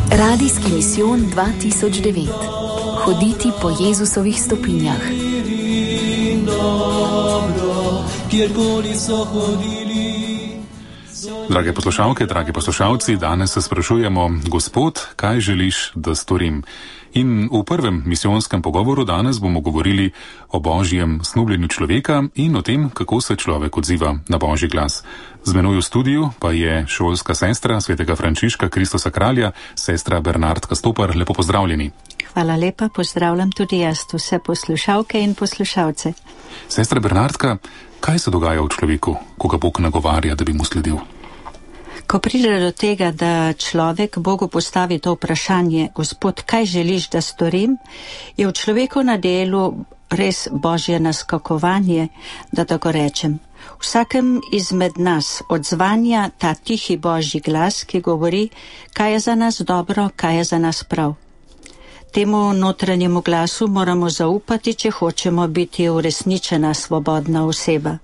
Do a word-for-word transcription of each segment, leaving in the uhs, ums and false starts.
Radijski misijon dva tisoč devet. Hoditi po Jezusovih stopinjah. Drage poslušalke, dragi poslušalci, danes se sprašujemo: Gospod, kaj želiš, da storim? In v prvem misijonskem pogovoru danes bomo govorili o božjem snubljenju človeka in o tem, kako se človek odziva na božji glas. Z menoj v studiu pa je šolska sestra svetega Frančiška Kristusa Kralja, sestra Bernardka Stopar. Lepo pozdravljeni. Hvala lepa, pozdravljam tudi jaz vse poslušalke in poslušalce. Sestra Bernardka, kaj se dogaja v človeku, ko ga Bog nagovarja, da bi mu sledil? Ko pride do tega, da človek Bogu postavi to vprašanje: Gospod, kaj želiš, da storim, je v človeku na delu res božje naskakovanje, da tako rečem. Vsakem izmed nas odzvanja ta tihi božji glas, ki govori, kaj je za nas dobro, kaj je za nas prav. Temu notranjemu glasu moramo zaupati, če hočemo biti uresničena svobodna oseba.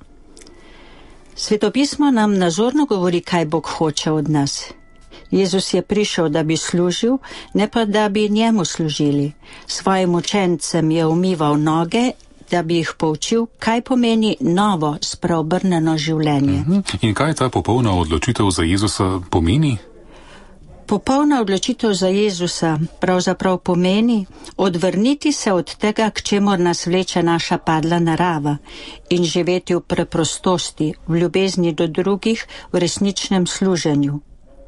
Svetopismo nam nazorno govori, kaj Bog hoče od nas. Jezus je prišel, da bi služil, ne pa da bi njemu služili. Svojim učencem je umival noge, da bi jih poučil, kaj pomeni novo, spreobrnjeno življenje. In kaj ta popolna odločitev za Jezusa pomeni? Popolna odločitev za Jezusa pravzaprav pomeni odvrniti se od tega, k čemur nas vleče naša padla narava, in živeti v preprostosti, v ljubezni do drugih, v resničnem služenju.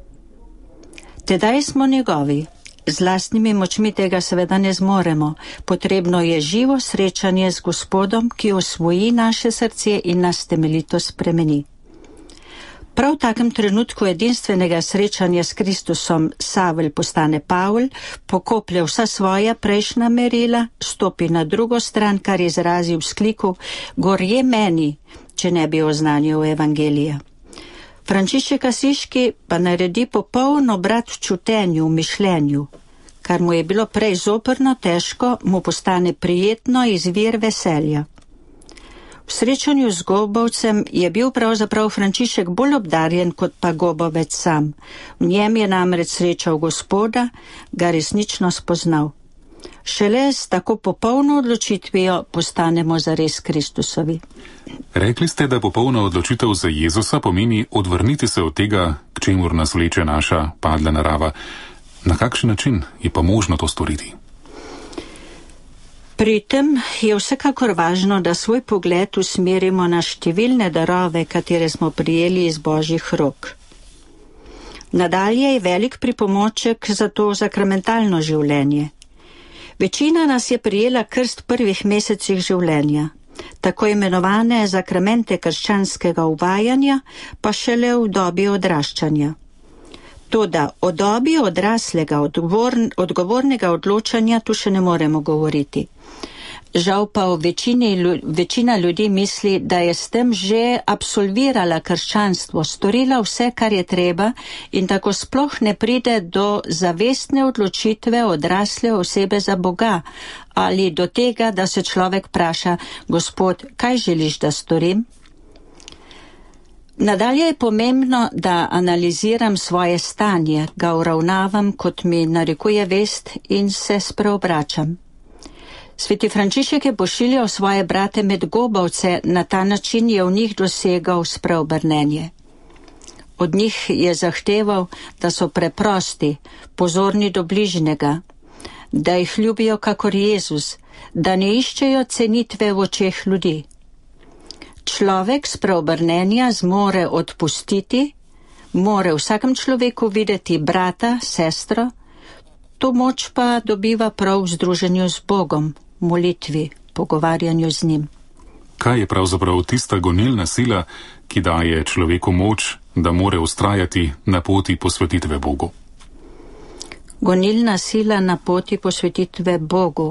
Tedaj smo njegovi. Z lastnimi močmi tega seveda ne zmoremo. Potrebno je živo srečanje z Gospodom, ki osvoji naše srce in nas temeljito spremeni. Prav v takem trenutku edinstvenega srečanja s Kristusom Savel postane Pavl, pokoplje vsa svoja prejšnja merila, stopi na drugo stran, kar izrazi v vzkliku: gorje meni, če ne bi oznanil evangelija. Frančišek Asiški pa naredi popoln obrat v čutenju, v mišljenju. Kar mu je bilo prej zoprno, težko, mu postane prijetno, izvir veselja. V srečanju z Gobovcem je bil pravzaprav Frančišek bolj obdarjen kot pa Gobovec sam. V njem je namreč srečal Gospoda, ga resnično spoznal. Šele s tako popolno odločitvijo postanemo zares Kristusovi. Rekli ste, da popolna odločitev za Jezusa pomeni odvrniti se od tega, k čemur nas vleče naša padla narava. Na kakšen način je pa možno to storiti? Pri tem je vsekakor važno, da svoj pogled usmerimo na številne darove, katere smo prijeli iz božjih rok. Nadalje je velik pripomoček za to sakramentalno življenje. Večina nas je prijela krst v prvih mesecih življenja, tako imenovane sakramente krščanskega uvajanja, pa šele v dobi odraščanja. Toda o dobi odraslega, odgovor, odgovornega odločanja tu še ne moremo govoriti. Žal pa v večini, večina ljudi misli, da je s tem že absolvirala krščanstvo, storila vse, kar je treba, in tako sploh ne pride do zavestne odločitve odrasle osebe za Boga, ali do tega, da se človek vpraša: Gospod, kaj želiš, da storim? Nadalje je pomembno, da analiziram svoje stanje, ga uravnavam, kot mi narekuje vest, in se spreobračam. Sveti Frančišek je pošiljal svoje brate med Gobovce, na ta način je v njih dosegal spreobrnenje. Od njih je zahteval, da so preprosti, pozorni do bližnjega, da jih ljubijo kakor Jezus, da ne iščejo cenitve v očeh ljudi. Človek spreobrnenja zmore odpustiti, more vsakem človeku videti brata, sestro, to moč pa dobiva prav v združenju z Bogom, molitvi, pogovarjanju z njim. Kaj je pravzaprav tista gonilna sila, ki daje človeku moč, da more ustrajati na poti posvetitve Bogu? Gonilna sila na poti posvetitve Bogu.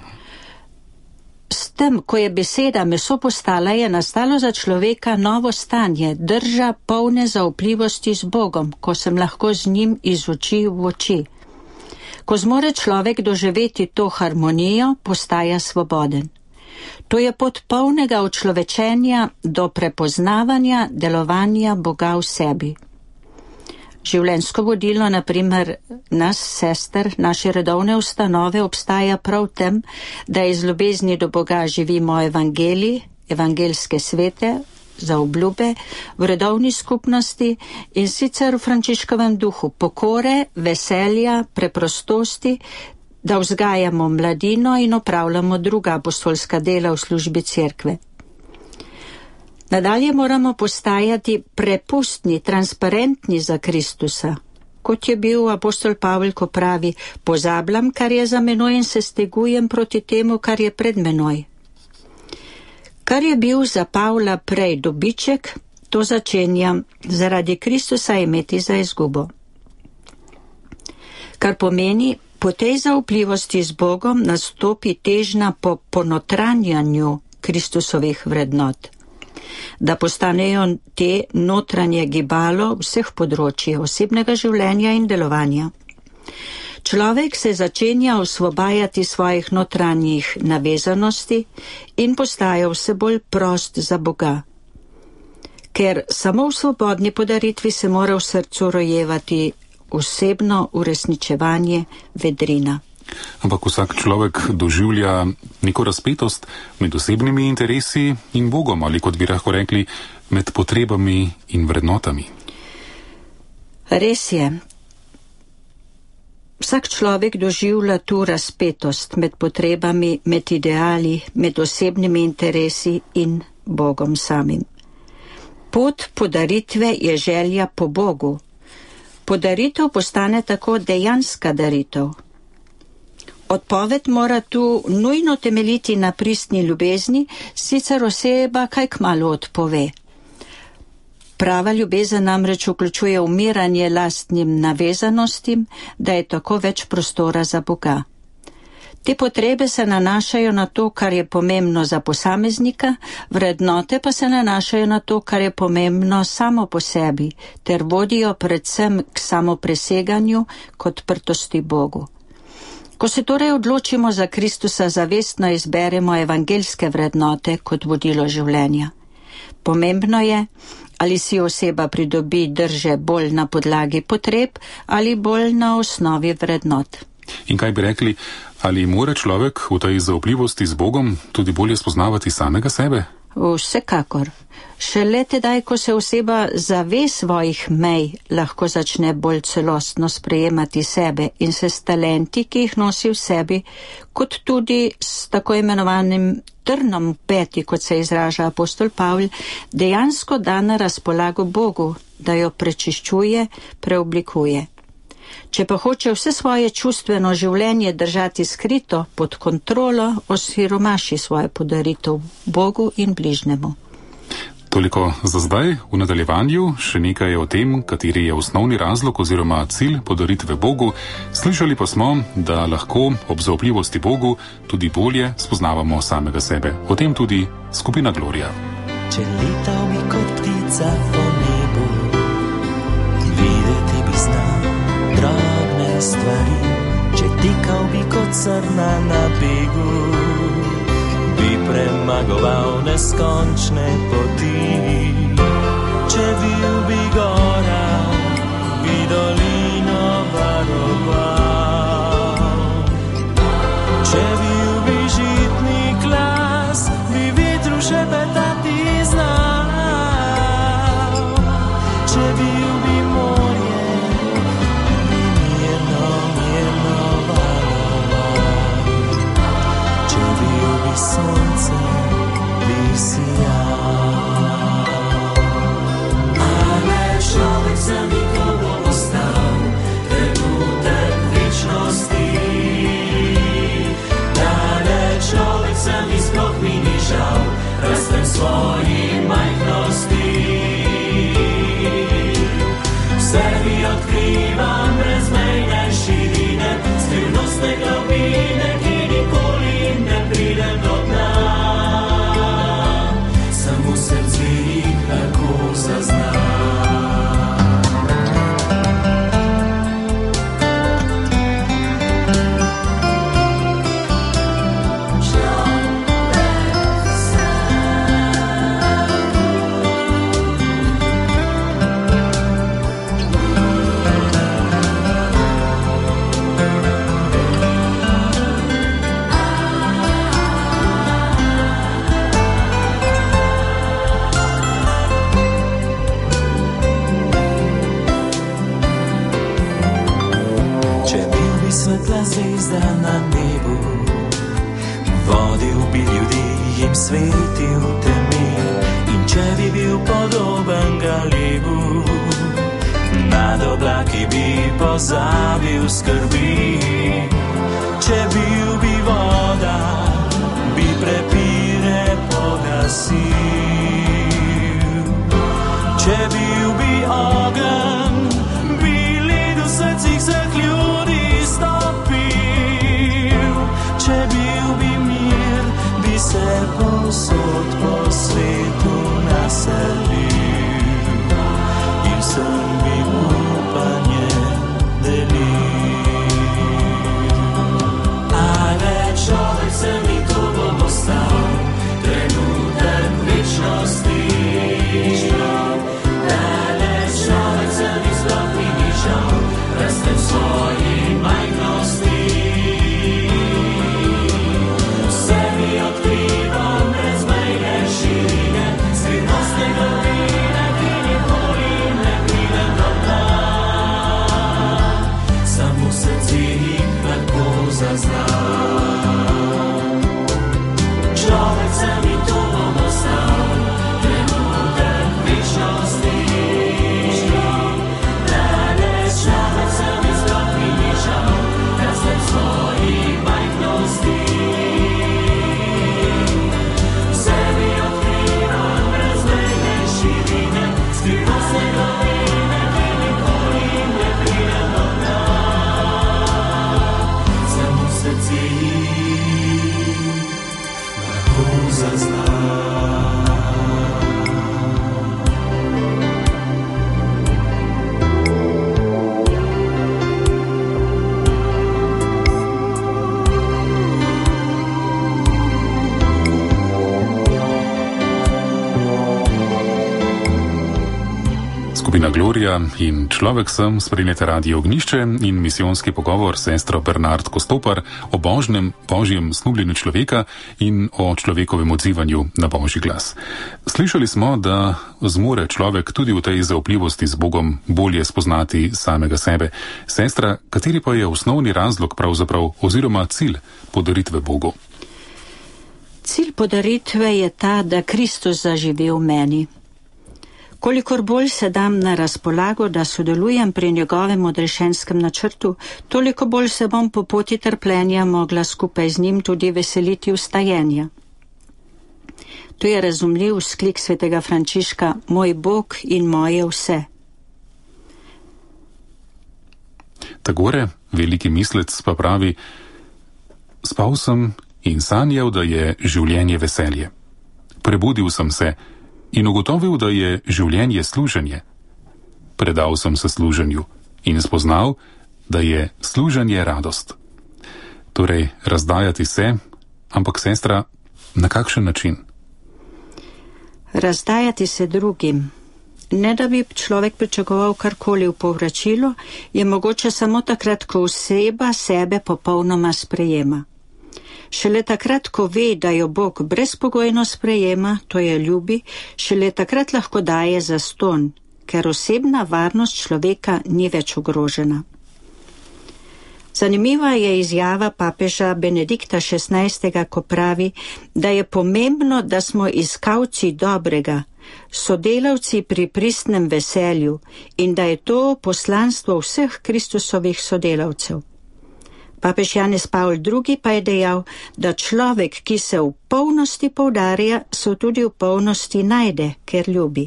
S tem, ko je beseda meso postala, je nastalo za človeka novo stanje, drža polne zaupljivosti z Bogom, ko sem lahko z njim iz oči v oči. Ko zmore človek doživeti to harmonijo, postaja svoboden. To je pot polnega učlovečenja do prepoznavanja delovanja Boga v sebi. Življenjsko vodilo, na primer nas, sester, naše redovne ustanove, obstaja prav v tem, da iz ljubezni do Boga živimo evangelij, evangelske svete, za obljube, v redovni skupnosti in sicer v Frančiškovem duhu pokore, veselja, preprostosti, da vzgajamo mladino in opravljamo druga apostolska dela v službi cerkve. Nadalje moramo postajati prepustni, transparentni za Kristusa, kot je bil apostol Pavel, ko pravi: pozabljam, kar je za menoj in se stegujem proti temu, kar je pred menoj. Kar je bil za Pavla prej dobiček, to začenja zaradi Kristusa imeti za izgubo. Kar pomeni, po tej zaupljivosti z Bogom nastopi težnja po ponotranjanju Kristusovih vrednot, da postanejo te notranje gibalo vseh področij osebnega življenja in delovanja. Človek se začenja osvobajati svojih notranjih navezanosti in postaja vse bolj prost za Boga. Ker samo v svobodni podaritvi se mora v srcu rojevati osebno uresničevanje vedrina. Ampak vsak človek doživlja neko razpetost med osebnimi interesi in Bogom, ali kot bi lahko rekli, med potrebami in vrednotami. Res je. Vsak človek doživlja tu razpetost med potrebami, med ideali, med osebnimi interesi in Bogom samim. Pot podaritve je želja po Bogu. Podaritev postane tako dejanska daritev. Odpoved mora tu nujno temeljiti na pristni ljubezni, sicer oseba kaj kmalu odpove. Prava ljubezen namreč vključuje umiranje lastnim navezanostim, da je tako več prostora za Boga. Te potrebe se nanašajo na to, kar je pomembno za posameznika, vrednote pa se nanašajo na to, kar je pomembno samo po sebi, ter vodijo predvsem k samopreseganju kot odprtosti Bogu. Ko se torej odločimo za Kristusa, zavestno izberemo evangelske vrednote kot vodilo življenja. Pomembno je, ali si oseba pridobi drže bolj na podlagi potreb ali bolj na osnovi vrednot. In kaj bi rekli, ali mora človek v tej zaupljivosti z Bogom tudi bolje spoznavati samega sebe? Vsekakor. Šele tedaj, ko se oseba zave svojih mej, lahko začne bolj celostno sprejemati sebe in se s talenti, ki jih nosi v sebi, kot tudi s tako imenovanim trnom v peti, kot se izraža apostol Pavel, dejansko da na razpolago Bogu, da jo prečiščuje, preoblikuje. Če pa hoče vse svoje čustveno življenje držati skrito, pod kontrolo, osiromaši svoje podaritev Bogu in bližnemu. Toliko za zdaj. V nadaljevanju še nekaj o tem, kateri je osnovni razlog oziroma cilj podaritve Bogu. Slišali pa smo, da lahko ob zaupljivosti Bogu tudi bolje spoznavamo samega sebe. O tem tudi skupina Gloria. Če letal bi kot ptica po nebu, videti bi znal drobne stvari. Če tekal bi kot srna na begu, bi premagoval neskončne poti. Če vil bi gora, bi dolino varoval. Če vil bi žitni glas, bi vetru šepetati znal. Če vil bi morje, bi mirno, mirno varoval. Če vil bi sonce, bi sijal. Ale človek za nikogo ostal, trenutek večnosti. Ale človek za mi sploh mi ni žal, rastem svoji majhnosti. Vse mi odkrivam brezmejne širine, skrivnostne globine, ki nikoli ne pridem do dna. Samo srce jih lahko zazna. svetla zvezda na nebu, vodil bi ljudi, jim svetil temi. In če bi bil podoben galebu, nad oblaki bi pozabil skrbi. Če bil bi voda, bi prepire pogasil. Če bil bi ogenj, bi led v srcih vseh ljudi stopil. Če bil bi mir, bi se povsod po svetu naselil. In vsem bi upanje delil. Ale človek se mi tu bom ostal, trenutek večnosti. Ale človek se mi sploh ni nižal, rastem svoji majhnosti. Vse mi odkrivam brezmejne širine, skrivnostne globine, ki nikoli ne pridem do dna. Samo srce jih lahko zaznam. Človek se mi tu bom ostal, trenutek večnosti. Daleč človek se mi sploh ni nižal, rastem svoji majhnosti. Vse mi odkrivam brezmejne širine, skrivnostne globine, ki nikoli ne pridem do dna. Samo srce jih lahko zaznam. Skupina Gloria in Človek sem, spremljate Radio Ognjišče in misijonski pogovor s sestro Bernard Kostopar o božnem, božjem snubljenju človeka in o človekovem odzivanju na božji glas. Slišali smo, da zmore človek tudi v tej zaupljivosti z Bogom bolje spoznati samega sebe. Sestra, kateri pa je osnovni razlog pravzaprav oziroma cilj podaritve Bogu? Cilj podaritve je ta, da Kristus zaživi v meni. Kolikor bolj se dam na razpolago, da sodelujem pri njegovem odrešenskem načrtu, toliko bolj se bom po poti trpljenja mogla skupaj z njim tudi veseliti vstajenja. To je razumljiv sklik svetega Frančiška, moj Bog in moje vse. Tagore, veliki mislec, pa pravi: spal sem in sanjal, da je življenje veselje. Prebudil sem se in ugotovil, da je življenje služenje. Predal sem se služenju in spoznal, da je služenje radost. Torej, razdajati se, ampak sestra, na kakšen način? Razdajati se drugim. Ne da bi človek pričakoval karkoli v povračilu, je mogoče samo takrat, ko oseba sebe popolnoma sprejema. Šele takrat, ko ve, da jo Bog brezpogojno sprejema, to je ljubi, šele takrat lahko daje zastonj, ker osebna varnost človeka ni več ogrožena. Zanimiva je izjava papeža Benedikta šestnajstega, ko pravi, da je pomembno, da smo iskalci dobrega, sodelavci pri pristnem veselju in da je to poslanstvo vseh Kristusovih sodelavcev. Papež Janez Pavol drugi pa je dejal, da človek, ki se v polnosti poudarja, se tudi v polnosti najde, ker ljubi.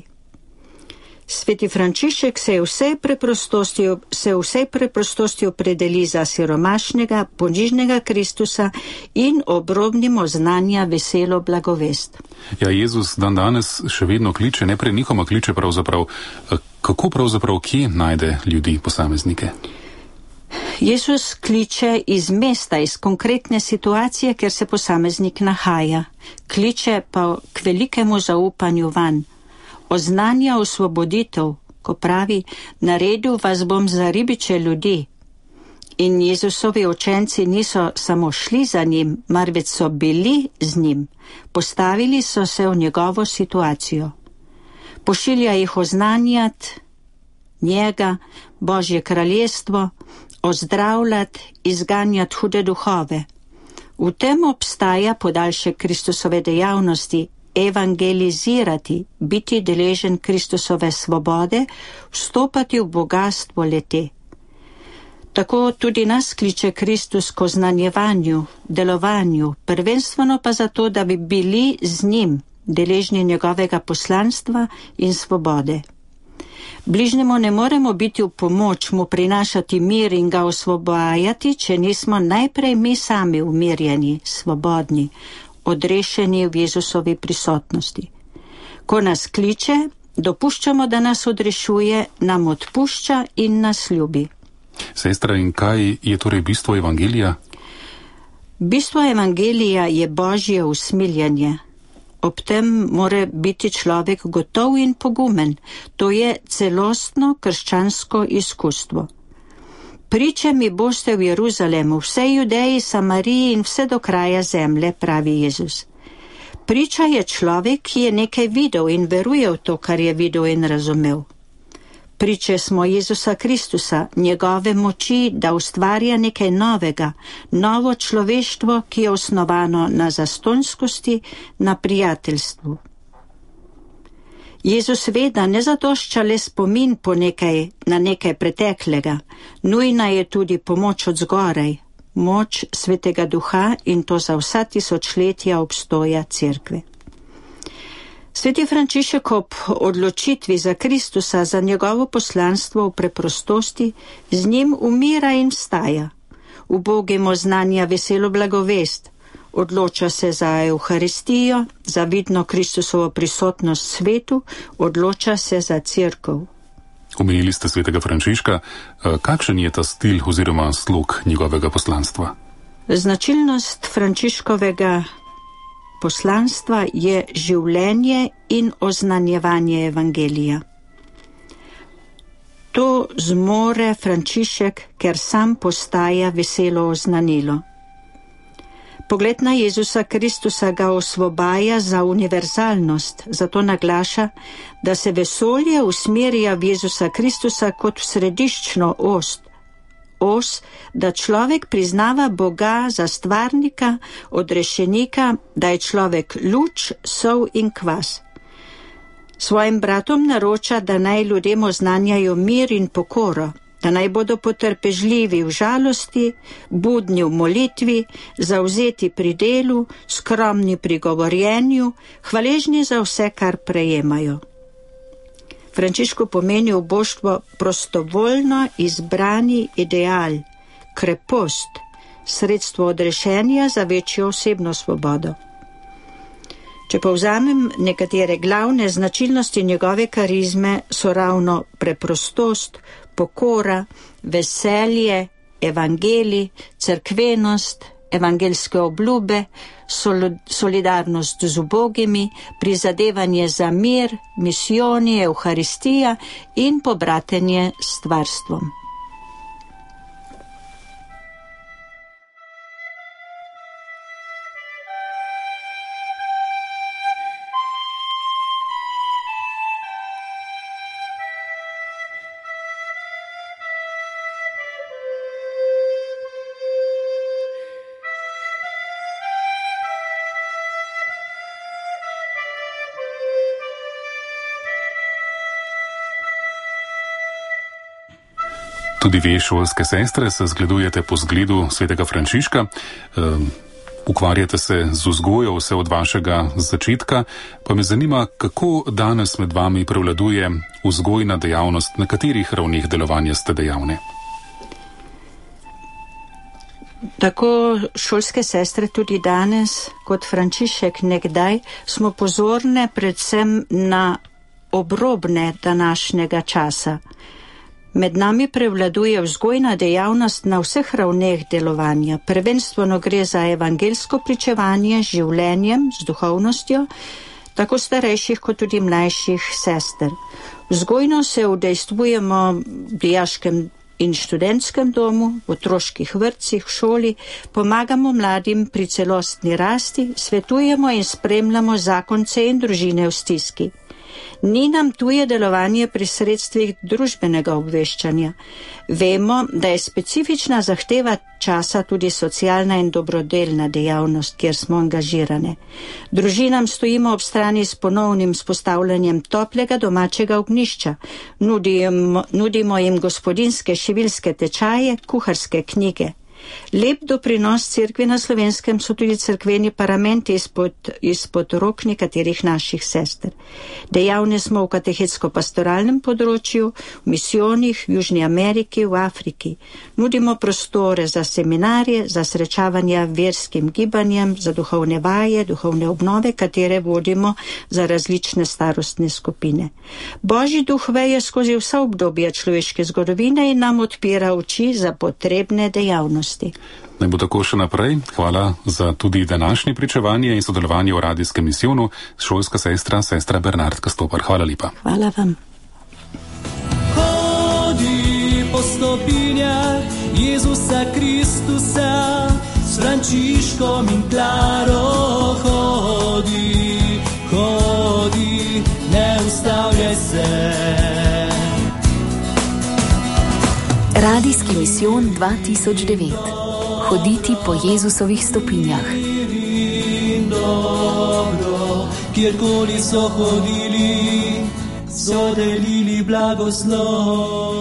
Sveti Frančišek se vse preprostosti, se vse preprostosti opredeli za siromašnega, ponižnega Kristusa in obrobnim oznanja veselo blagovest. Ja, Jezus dan danes še vedno kliče, neprenehoma kliče pravzaprav. Kako pravzaprav kje najde ljudi, posameznike? Jezus kliče iz mesta, iz konkretne situacije, kjer se posameznik nahaja. Kliče pa k velikemu zaupanju vanj. Oznanja osvoboditev, ko pravi, naredil vas bom za ribiče ljudi. In Jezusovi učenci niso samo šli za njim, marveč so bili z njim. Postavili so se v njegovo situacijo. Pošilja jih oznanjati njega, Božje kraljestvo, ozdravljati, izganjati hude duhove. V tem obstaja podaljšek Kristusove dejavnosti, evangelizirati, biti deležen Kristusove svobode, vstopati v bogatstvo lete. Tako tudi nas kliče Kristus k oznanjevanju, delovanju, prvenstveno pa zato, da bi bili z njim deležni njegovega poslanstva in svobode. Bližnjemu ne moremo biti v pomoč, mu prinašati mir in ga osvobajati, če nismo najprej mi sami umirjeni, svobodni, odrešeni v Jezusovi prisotnosti. Ko nas kliče, dopuščamo, da nas odrešuje, nam odpušča in nas ljubi. Sestra, in kaj je torej bistvo evangelija? Bistvo evangelija je Božje usmiljanje. Ob tem mora biti človek gotov in pogumen. To je celostno krščansko izkustvo. Priče mi boste v Jeruzalemu, vse Judeji, Samariji in vse do kraja zemlje, pravi Jezus. Priča je človek, ki je nekaj videl in veruje v to, kar je videl in razumel. Priče smo Jezusa Kristusa, njegove moči, da ustvarja nekaj novega, novo človeštvo, ki je osnovano na zastonskosti, na prijateljstvu. Jezus ve, da ne zadošča le spomin po nekaj, na nekaj preteklega, nujna je tudi pomoč od zgoraj, moč Svetega Duha in to za vsa tisočletja obstoja cerkve. Sveti Frančišek ob odločitvi za Kristusa, za njegovo poslanstvo v preprostosti, z njim umira in vstaja. Ubogim oznanja veselo blagovest, odloča se za Evharistijo, za vidno Kristusovo prisotnost svetu, odloča se za cerkev. Omenili ste svetega Frančiška. Kakšen je ta stil oziroma slog njegovega poslanstva? Značilnost Frančiškovega poslanstva je življenje in oznanjevanje evangelija. To zmore Frančišek, ker sam postaja veselo oznanilo. Pogled na Jezusa Kristusa ga osvobaja za univerzalnost, zato naglaša, da se vesolje usmerja v Jezusa Kristusa kot v središčno ost, os, da človek priznava Boga za stvarnika, odrešenika, da je človek luč, sol in kvas. Svojim bratom naroča, da naj ljudem oznanjajo mir in pokoro, da naj bodo potrpežljivi v žalosti, budni v molitvi, zavzeti pri delu, skromni pri govorjenju, hvaležni za vse, kar prejemajo. Frančišku pomeni v boštvo prostovoljno izbrani ideal, krepost, sredstvo odrešenja za večjo osebno svobodo. Če povzamem, nekatere glavne značilnosti njegove karizme so ravno preprostost, pokora, veselje, evangelij, cerkvenost, evangelske obljube, solidarnost z ubogimi, prizadevanje za mir, misijoni, Evharistija in pobratenje s stvarstvom. Tudi vi, šolske sestre, se zgledujete po zgledu svetega Frančiška, um, ukvarjate se z vzgojo vse od vašega začetka, pa me zanima, kako danes med vami prevladuje vzgojna dejavnost, na katerih ravneh delovanja ste dejavne? Tako šolske sestre tudi danes, kot Frančišek nekdaj, smo pozorne predvsem na obrobne današnjega časa. Med nami prevladuje vzgojna dejavnost na vseh ravneh delovanja. Prvenstveno gre za evangelsko pričevanje z življenjem, z duhovnostjo, tako starejših kot tudi mlajših sester. Vzgojno se udejstvujemo v dijaškem in študentskem domu, v otroških vrtcih, v šoli, pomagamo mladim pri celostni rasti, svetujemo in spremljamo zakonce in družine v stiski. Ni nam tuje delovanje pri sredstvih družbenega obveščanja. Vemo, da je specifična zahteva časa tudi socialna in dobrodelna dejavnost, kjer smo angažirane. Družinam stojimo ob strani s ponovnim spostavljanjem toplega domačega ognjišča, nudimo, nudimo jim gospodinske šivilske tečaje, kuharske knjige. Lep doprinos cerkvi na Slovenskem so tudi cerkveni paramenti izpod, izpod rok nekaterih naših sester. Dejavni smo v katehetsko-pastoralnem področju, v misijonih v Južni Ameriki, v Afriki. Nudimo prostore za seminarje, za srečavanja verskim gibanjem, za duhovne vaje, duhovne obnove, katere vodimo za različne starostne skupine. Božji duh veje skozi vsa obdobja človeške zgodovine in nam odpira oči za potrebne dejavnosti. Naj bo tako še naprej. Hvala za tudi današnje pričevanje in sodelovanje v radijskem misijonu, šolska sestra, sestra Bernardka Stopar. Hvala lepa. Hvala vam. Hodi po stopinjah Jezusa Kristusa, s Frančiškom in Klaro hodi, hodi, ne ustavljaj se. Radijski misijon dva tisoč devet. Hoditi po Jezusovih stopinjah. Dobro, kjerkoli so hodili, so delili blagoslov.